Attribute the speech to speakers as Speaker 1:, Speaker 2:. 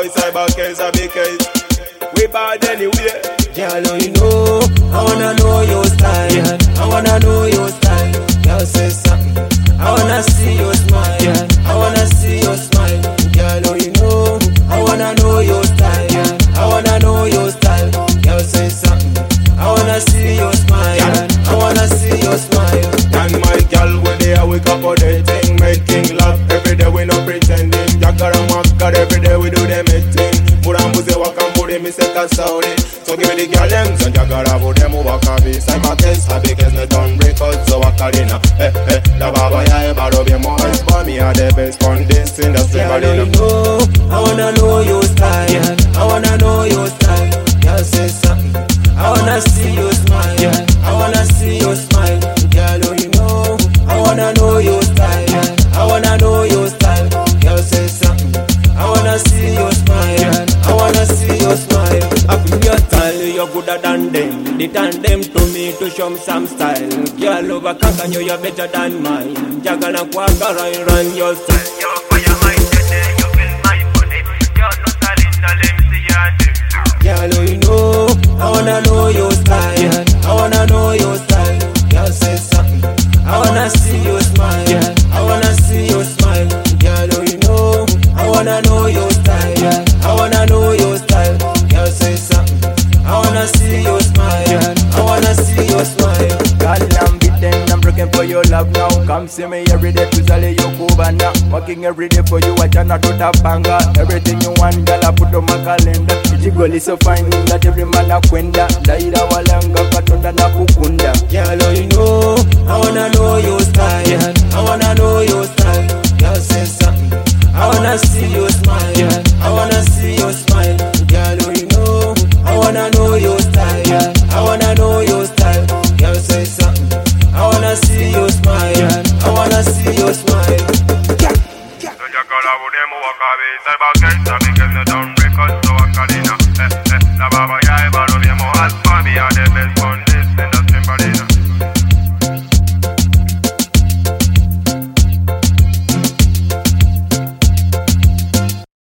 Speaker 1: boy cyber case a big case. We bad anyway.
Speaker 2: Girl, you know, I wanna know your style. I wanna know your style. Girl, say something. I wanna see your smile. I wanna see your smile. Girl, you know, I wanna know your style. I wanna know your style. Girl, say something. I wanna see your smile. I wanna see your smile.
Speaker 1: And my girl, we there, we couple dating, making love every day. We no pretending. Jagger and Macker every day we do them thing. Murambuze wakamburi mi seka saudi. So give me the girl them, so Jagger abo them wakabi. Cyber case, a big case, no done record, so wakalina. La baba ya eba robi mo eyes, but me are the best on this industry.
Speaker 2: Girl, you know, I wanna know your style. I wanna know your style. Girl, say something. I wanna see your smile. I wanna see your smile. Girl, you know, I wanna know your style. I wanna know your style. Girl, say something. I wanna see your smile. I wanna see your smile. Up in your style, you're gooder than them. They turn them to me to show me some style. Girl, over Kankan, you're better than mine. Jagana Kwaka, I run your style.
Speaker 3: You're fire minded, you feel my body. You're not telling the limbs,
Speaker 2: Girl, you know, I wanna know your style. I wanna know your style. Girl, say something. I wanna see your smile. I wanna see your smile. Girl, you know, I wanna know your style. I wanna know your style. Girl, say something. I wanna see your smile. I wanna see your smile.
Speaker 4: Girl, I'm beaten, I'm looking for your love now. Come see me every day to sell you Cubana. Working every day for you, I tryna do the banger. Everything you want, girl, I put on my calendar. Jiggle is so fine that every man a kwenda. Daira walanga katonda na kukunda.
Speaker 2: Girl, you know, I wanna know your style. I wanna know your style. Girl, say something. I wanna see your smile. I wanna see your smile. Girl, you know, I wanna know your style. I wanna know your style. Girl, say something. I wanna see your smile. I wanna see your smile.
Speaker 3: So Jagger abo them wakabi. Cyber case, a big case, no done record, so wakalina. La baba